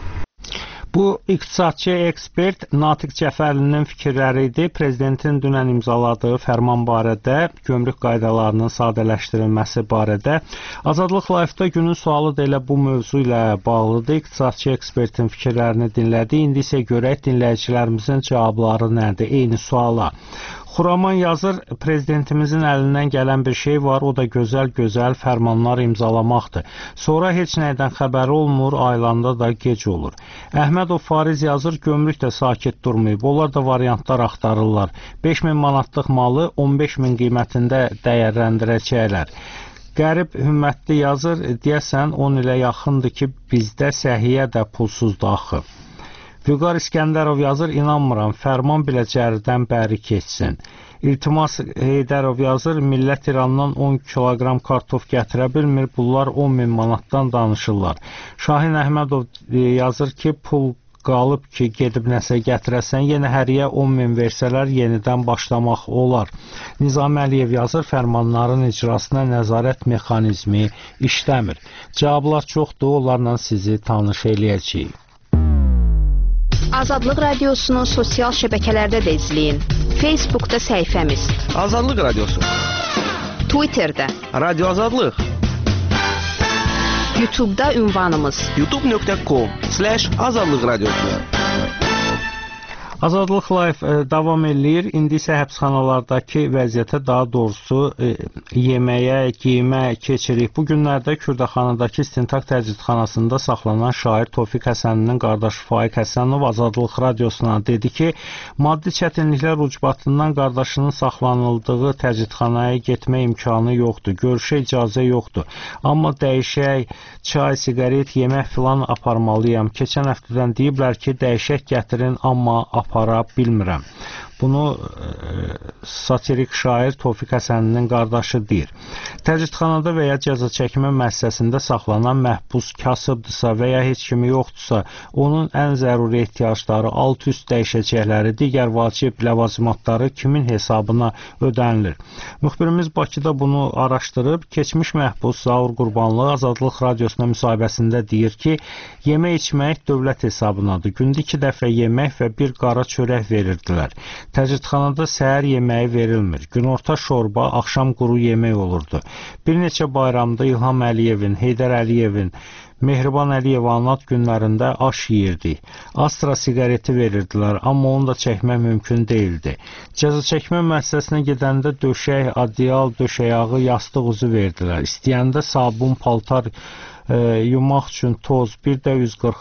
Bu iqtisadçı ekspert Natiq Cəfərlinin fikirləri idi. Prezidentin dünən imzaladığı fərman barədə, gömrük qaydalarının sadələşdirilməsi barədə. Azadlıq Live-da günün sualı da elə bu mövzu ilə bağlıdır. İqtisadçı ekspertin fikirlərini dinlədi. İndi isə görək dinləyicilərimizin cavabları nədir eyni suala. Xuraman yazır, prezidentimizin əlindən gələn bir şey var, o da gözəl-gözəl fərmanlar imzalamaqdır. Sonra heç nəydən xəbəri olmur, aylanda da gec olur. Əhmədov Fariz yazır, gömrük də sakit durmayıb, onlar da variantlar axtarırlar. beş min manatlıq malı on beş min qiymətində dəyərləndirəcəklər. Qərib Hümmətli yazır, deyəsən on ilə yaxındır ki, bizdə səhiyyə də pulsuzdur axı. Vüqar İskəndərov yazır, inanmıram, fərman biləcəridən bəri keçsin. İltimas Heydərov yazır, millət İrandan on kiloqram kartof gətirə bilmir, bunlar on min manatdan danışırlar. Şahin Əhmədov yazır ki, pul qalıb ki, gedib nəsə gətirəsən, yenə həriyə on min versələr, yenidən başlamaq olar. Nizami Əliyev yazır, fərmanların icrasına nəzarət mexanizmi işləmir. Cavablar çoxdur, onlarla sizi tanış eləyəcəyik. Azadlıq Radiosunu sosial şəbəkələrdə də izləyin. Facebookda səhifəmiz Azadlıq Radiosu, Twitterdə Radio Azadlıq, YouTube'da ünvanımız youtube nöqtə com slash azadlıq radiosu. Azadlıq Live e, davam eləyir. İndi isə həbsxanalardakı vəziyyətə, daha doğrusu e, yeməyə, giyimə keçirik. Bu günlərdə Kürdəxanadakı İstintaq Təcridxanasında saxlanan şair Tofiq Həsəninin qardaşı Faiq Həsənov Azadlıq Radiosuna dedi ki, maddi çətinliklər ucbatından qardaşının saxlanıldığı təcridxanaya getmə imkanı yoxdur, görüşə icazə yoxdur. Amma dəyişək, çay, siqaret, yemək filan aparmalıyam. Keçən həftədən deyiblər ki, dəyişək gətirin, amma apara bilmirəm. Bunu e, satirik şair Tofiq Həsəninin qardaşı deyir. Təcridxanada və ya cəza çəkmə müəssisəsində saxlanan məhbus kasıbdırsa və ya heç kimi yoxdursa, onun ən zəruri ehtiyacları, alt-üst dəyişəcəkləri, digər vacib ləvazimatları kimin hesabına ödənilir? Müxbirimiz Bakıda bunu araşdırıb, keçmiş məhbus Zaur Qurbanlı Azadlıq Radiosuna müsahibəsində deyir ki, yemək içmək dövlət hesabınadır. Gündə iki dəfə yemək və bir qara çörək verirdilər. Təcridxanada səhər yeməyi verilmir. Günorta şorba, axşam quru yemək olurdu. Bir neçə bayramda İlham Əliyevin, Heydər Əliyevin, Mehriban Əliyev anlat günlərində aş yeyirdik. Astra siqareti verirdilər, amma onu da çəkmək mümkün deyildi. Cəza çəkmə müəssisəsinə gedəndə döşək, adyal, döşəyağı, yastıq uzu verdilər. İstəyəndə sabun, paltar e, yumaq üçün toz, bir də üz qırxan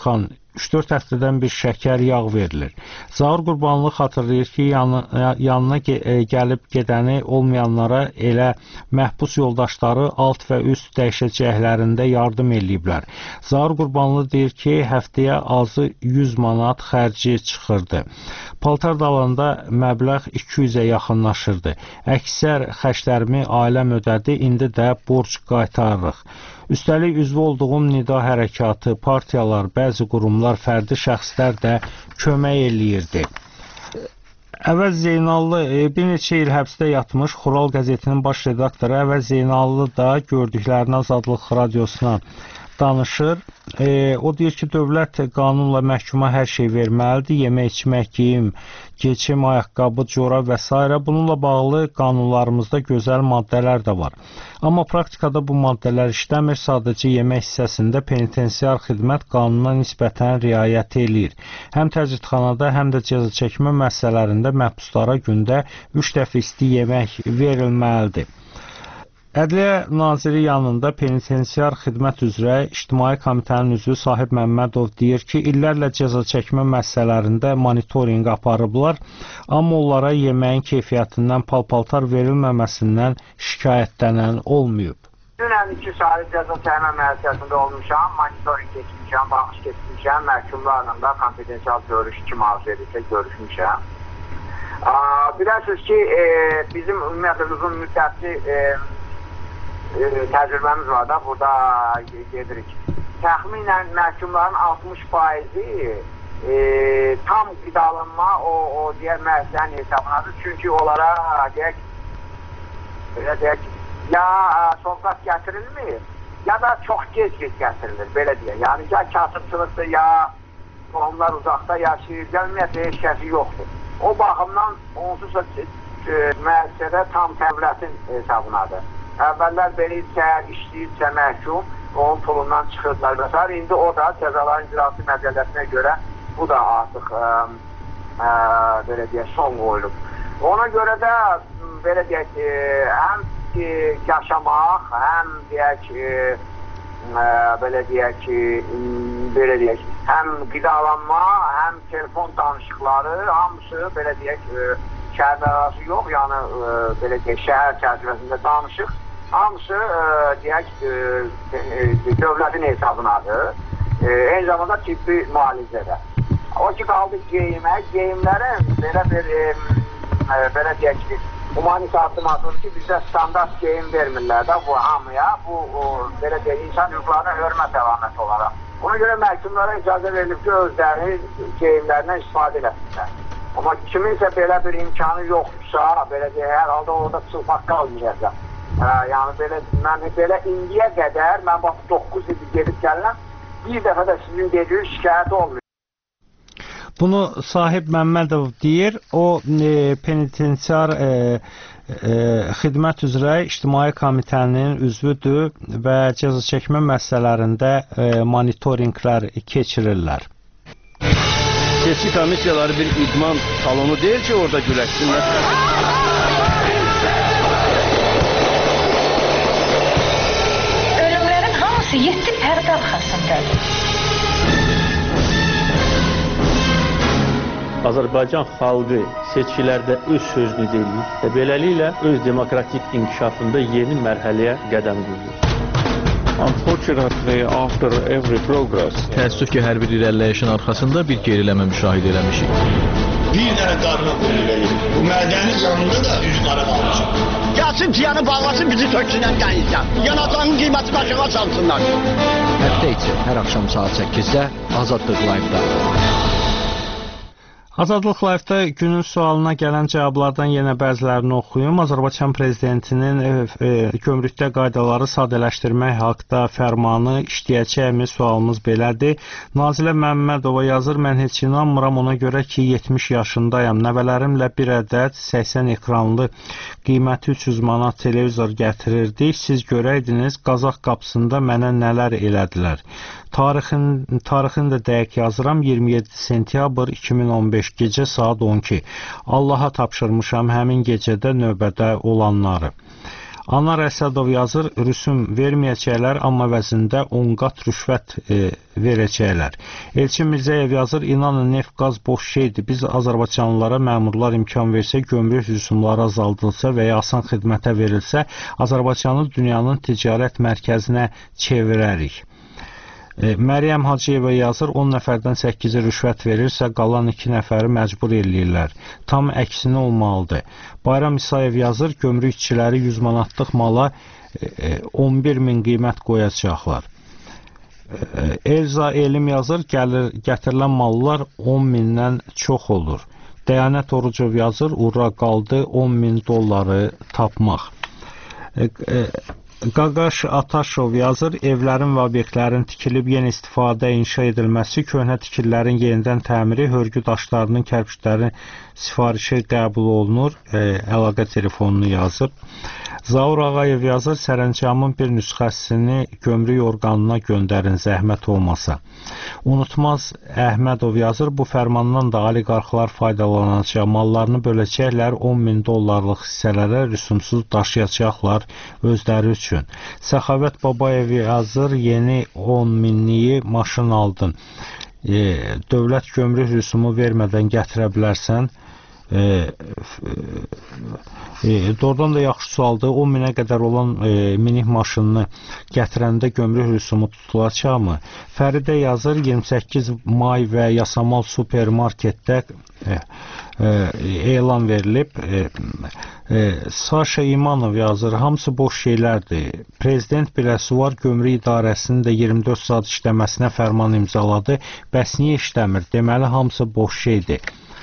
üç dörd həftədən bir şəkər, yağ verilir. Zaur Qurbanlı xatırlayır ki, yanı, yanına gəlib gedəni olmayanlara elə məhbus yoldaşları alt və üst dəyişəcəklərində yardım eləyiblər. Zaur Qurbanlı deyir ki, həftəyə azı yüz manat xərci çıxırdı. Paltar dalında məbləğ iki yüzə yaxınlaşırdı. Əksər xərclərimi ailəm ödədi, indi də borc qaytarırıq. Üstəlik üzvü olduğum Nida hərəkatı, partiyalar, bəzi qurumlar, fərdi şəxslər də kömək eləyirdi. Əvəz Zeynallı bir neçə il həbsdə yatmış Xural qəzetinin baş redaktoru Əvəz Zeynallı da gördüklərini Azadlıq radiosuna danışır. E, o deyir ki, dövlət qanunla məhkuma hər şey verməlidir. Yemək, içmək, geyim, keçim, ayaqqabı, corab və s. Bununla bağlı qanunlarımızda gözəl maddələr də var. Amma praktikada bu maddələr işləmir. Sadəcə yemək hissəsində penitensiar xidmət qanuna nisbətən riayət eləyir. Həm təcridxanada, həm də cəza çəkmə müəssisələrində məhbuslara gündə üç dəfə isti yemək verilməlidir. Ədliyyə Naziri yanında penitensiar xidmət üzrə İctimai Komitənin üzvü Sahib Məmmədov deyir ki, illərlə cəza çəkmə müəssisələrində monitorinq aparıblar, amma onlara yeməyin keyfiyyətindən pal-paltar verilməməsindən şikayətlənən olmayıb. Dünən iki saat cəza çəkmə müəssisəsində olmuşam, monitorinq keçmişəm, baxış keçmişəm, məhkumlarla da konfidensial görüş kimi arzu edirsə görüşmüşəm. Bilirsiniz ki, e, bizim ümumiyyətlə uzun müddətli e, e, təcrübəmiz var da, burada gedirik. Təxminən məhkumların altmış faizi e, tam qidalanma o, o digər müəssisənin hesabınadır. Çünki onlara deyək, deyək, ya sovqat gətirilmir, ya da çox gec-gec gətirilir, belə deyək. Yəni, ya kasıbçılıqdır, ya qohumlar uzaqda yaşayır, ümumiyyətlə heç kəsi yoxdur. O baxımdan onsuz da müəssisədə tam təbliğatin hesabınadır. Əvvəllər belə səhər işləyirsə məhkum, onun pulundan çıxırdılar və s. İndi o da cəzaların icrası məcəlləsinə görə bu da artıq ə, ə, belə deyək, son qoyulub. Ona görə də belə deyək, ə, həm ə, yaşamaq, həm deyək, ə, ə, belə deyək, ə, belə deyək, həm qidalanma, həm telefon danışıqları, hamısı belə deyək, şəhər arası yox, yəni belə deyək, şəhər çərçivəsində danışıq, hamısı deyək, dövlətin hesabınadır, eyni zamanda tibbi müalicədə. O ki, qaldı geyimə, geyimlərin belə bir, belə deyək ki, humanist addımasıdır ki, bizdə standart geyim vermirlər də bu hamıya, bu belə deyək, insan hüquqlarına hörmət əlaməti olaraq. Ona görə məhkumlara icazə verilib ki, özləri geyimlərindən istifadə eləsinlər. Amma kiminsə belə bir imkanı yoxdursa, belə deyək, hər halda orada çılpaq qalmayacaq. Hə, yəni belə, mən belə indiyə qədər, mən bax doqquz il gedib gəlirəm, bir dəfə də sizin dediyiniz şikayət olmuyor. Bunu Sahib Məmmədov deyir, o e, penitensiar e, e, xidmət üzrə İctimai Komitənin üzvüdür və cəza çəkmə müəssisələrində e, monitorinqlər keçirirlər. Seçki komissiyaları bir idman salonu deyil ki, orada güləşsinlər. Ölümlərin hamısı yeddi pərdə arxasındadır. Azərbaycan xalqı seçkilərdə öz sözünü deyir və beləliklə öz demokratik inkişafında yeni mərhələyə qədəm qoyur. Unfortunately, after every progress, təəssüf ki, hər bir irəliləyişin arxasında bir geriləmə müşahidə eləmişik. Bir dənə qarına qoyulur. Bu mədənin yanında da üz qara qalmışıq. Gəlsin tiyanı bağlasın, bizi töksünən dənizdən. Yanacağın qiyməti başına çalsınlar. Həftə içi hər axşam saat səkkizdə Azadlıq Live-da. Azadlıq Live-da günün sualına gələn cavablardan yenə bəzilərini oxuyum. Azərbaycan Prezidentinin e, e, gömrükdə qaydaları sadələşdirmək haqda fərmanı işləyəcəkmi? Sualımız belədir. Nazilə Məmmədova yazır, mən heç inanmıram ona görə ki, yetmiş yaşındayam. Nəvələrimlə bir ədəd səksən ekranlı qiyməti üç yüz manat televizor gətirirdik. Siz görəydiniz, Qazaq qapısında mənə nələr elədilər. Tarixin, tarixini də dəqiq yazıram, iyirmi yeddi sentyabr iki min on beş gecə saat on iki. Allaha tapşırmışam həmin gecədə növbədə olanları. Anar Əsədov yazır, rüsum verməyəcəklər, amma əvəzində on qat rüşvət e, verəcəklər. Elçin Mirzəyev yazır, inanın neft qaz boş şeydir. Biz Azərbaycanlılara məmurlar imkan versə, gömrük rüsumları azaldılsa və ya asan xidmətə verilsə, Azərbaycanı dünyanın ticarət mərkəzinə çevirərik. E, Məryəm Hacıyeva yazır, on nəfərdən səkkizi rüşvət verirsə, qalan iki nəfəri məcbur eləyirlər. Tam əksini olmalıdır. Bayram İsayev yazır, gömrükçiləri yüz manatlıq mala e, on bir min qiymət qoyacaqlar. E, Elza Elim yazır, gəlir, gətirilən mallar on mindən çox olur. Dəyanət Orucov yazır, ura qaldı on min dolları tapmaq. E, e, Qaqaş Ataşov yazır, evlərin və obyektlərin tikilib yeni istifadə inşa edilməsi, köhnə tikililərin yenidən təmiri, hörgü daşlarının, kərpiçlərin sifarişi qəbul olunur, e, əlaqə telefonunu yazır. Zaur Ağayev yazır, sərəncamın bir nüsxəsini gömrük orqanına göndərin, zəhmət olmasa. Unutmaz Əhmədov yazır, bu fərmandan da oliqarxlar faydalanacaq, mallarını böləcəklər, on min dollarlıq hissələrə rüsumsuz daşıyacaqlar özləri üçün. Səxavət Babayev yazır, yeni on minliyi maşın aldın. E, dövlət gömrük rüsumu vermədən gətirə bilərsən. E, e, doğrudan da yaxşı sualdır. on minə qədər olan e, minik maşınını gətirəndə gömrük rüsumu tutulacaqmı? Fəridə yazır, iyirmi səkkiz may və Yasamal supermarketdə e, e, elan verilib. E, e, Saşa İmanov yazır, hamısı boş şeylərdir. Prezident biləsi var, gömrük idarəsinin də iyirmi dörd saat işləməsinə fərman imzaladı. Bəs niyə işləmir? Deməli, hamısı boş şeydir.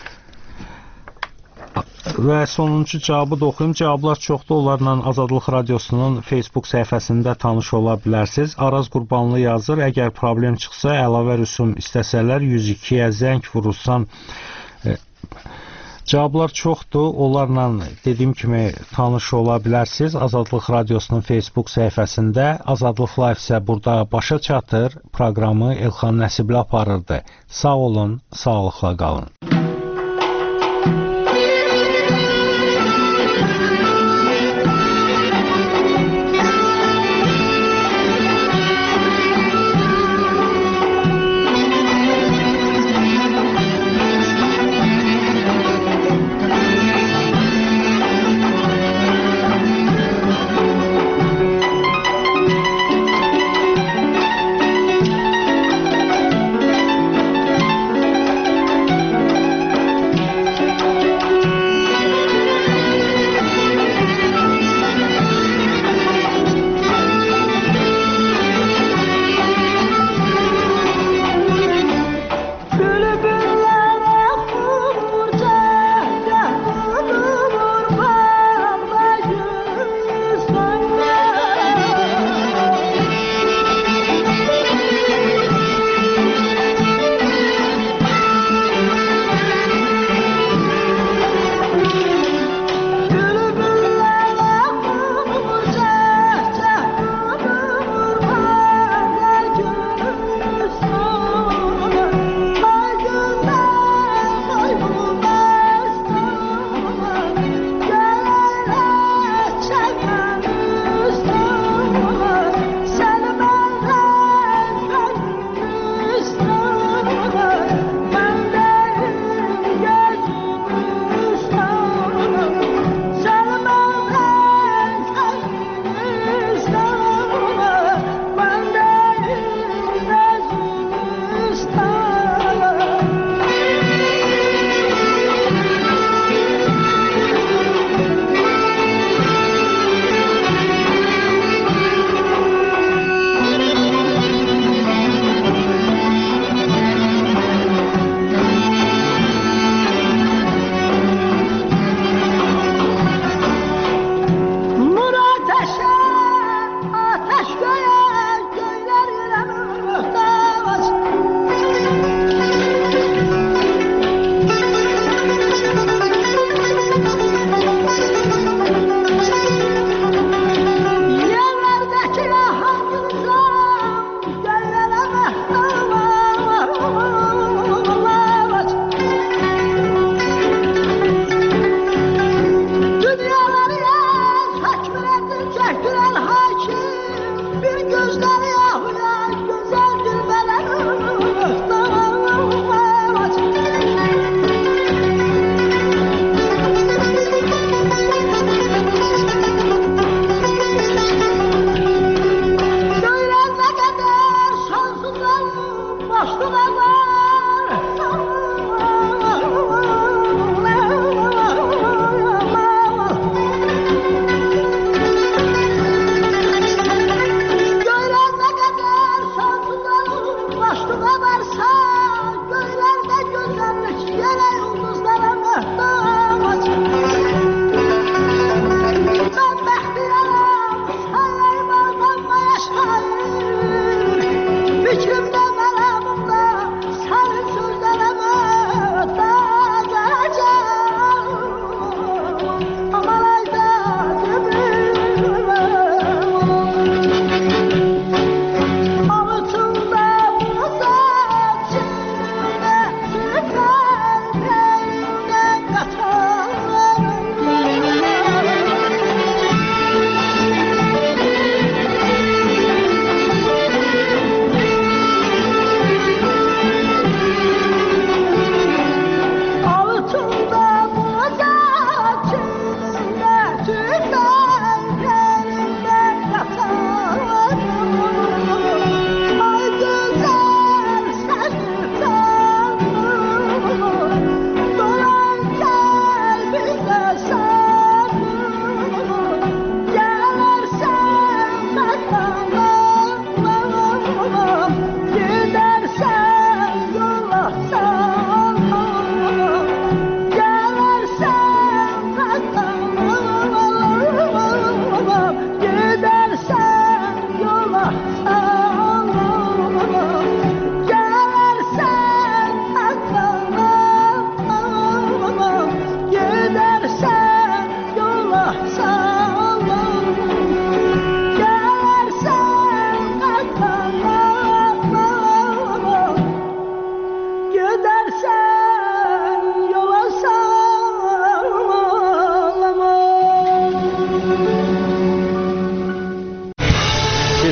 Və sonuncu cavabı da oxuyum. Cavablar çoxdur. Onlarla Azadlıq Radiosunun Facebook səhifəsində tanış ola bilərsiniz. Araz Qurbanlı yazır, əgər problem çıxsa, əlavə rüsum istəsələr, yüz ikiyə zəng vurursan. E, cavablar çoxdur. Onlarla dediyim kimi tanış ola bilərsiniz. Azadlıq Radiosunun Facebook səhifəsində. Azadlıq Live isə burada başa çatır. Proqramı Elxan Nəsibli aparırdı. Sağ olun, sağlıqla qalın.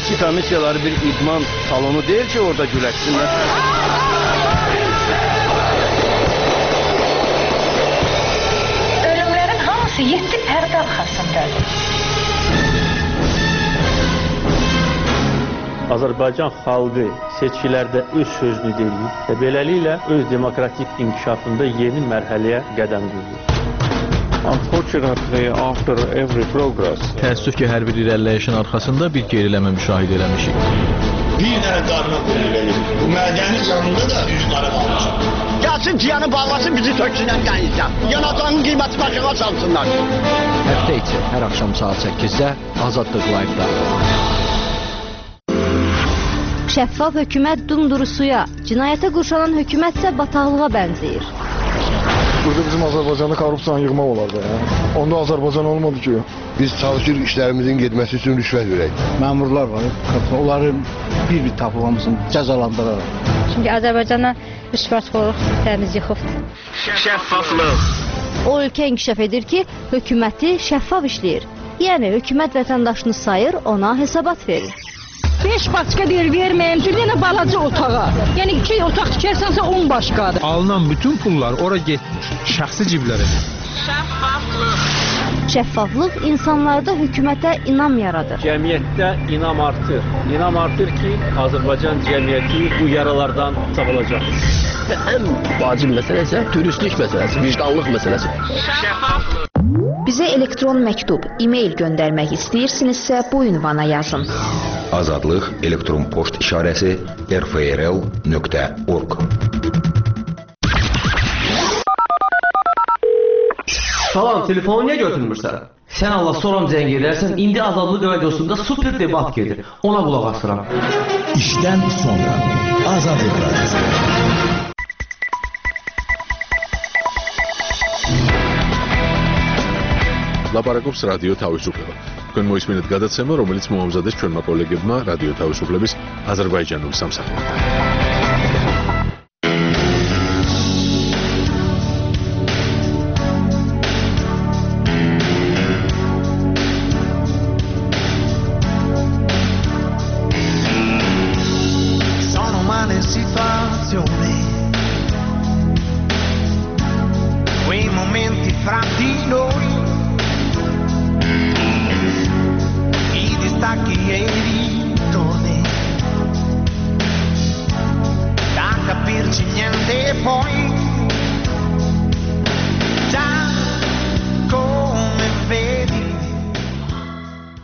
seçki komissiyaları bir idman salonu deyil ki orada güləşsinlər. Ölümlərin hamısı yeddi pərdə arxasındadır. Azərbaycan xalqı seçkilərdə öz sözünü deyir və beləliklə öz demokratik inkişafında yeni mərhələyə qədəm qoyur. Unfortunately, after every progress, təəssüf ki, hər bir irəliləyişin arxasında bir geriləmə müşahidə eləmişik. Bir dənə qarına verir. Bu mədənin yanında da üzü qara qalmışam. Gəlsin tiyanı bağlasın, bizi töksünən dənizdən. Yanacağın qiyməti başına çalsınlar. Həftə içi hər axşam saat səkkizdə Azadlıq Live-da. Şəffaf hökumət dumduru suya, cinayətə qurşanan hökumət isə bataqlığa bənzəyir. Burada bizim Azərbaycanda korrupsiyanı yığmaq olardı. Ya. Onda Azərbaycan olmadı ki. Biz çalışırıq işlərimizin getməsi üçün rüşvət verək. Məmurlar var, onların bir-bir tapılmasını cəzalandıraraq. Çünki Azərbaycana rüşvətxorluq təmiz yıxıbdır. Şəffaflıq. O ölkə inkişaf edir ki, hökuməti şəffaf işləyir. Yəni, hökumət vətəndaşını sayır, ona hesabat verir. beş başqa deyir, verməyim ki, yenə balaca otağa. Yəni, iki otaq tikərsənsə on başqadır. Alınan bütün pullar ora getmir, şəxsi ciblərə. Şəffaflıq. Şəffaflıq insanlarda hökumətə inam yaradır. Cəmiyyətdə inam artır. İnam artır ki, Azərbaycan cəmiyyəti bu yaralardan sağılacaq. Və ən vacib məsələ isə dürüstlük məsələsi, vicdanlıq məsələsi. Şəffaflıq. Bizə elektron məktub, e-mail göndərmək istəyirsinizsə bu ünvana yazın. Azadlıq elektron poçt işarəsi r f r l nöqtə org. Salam, telefonu niyə götürmürsən? Sən Allah soram zəng edərsən, indi Azadlıq radiosunda super debat gedir. Ona qulaq asıram. İşdən sonra Azadlıq radiosu. ლაპარაკობს რადიო თავისუფლება. თქვენ მოისმინეთ გადაცემა, რომელიც მოამზადეს ჩვენმა კოლეგებმა რადიო თავისუფლების აზერბაიჯანული სამსახურიდან. Sono umane situazioni, quei momenti fra di noi, i distacchi e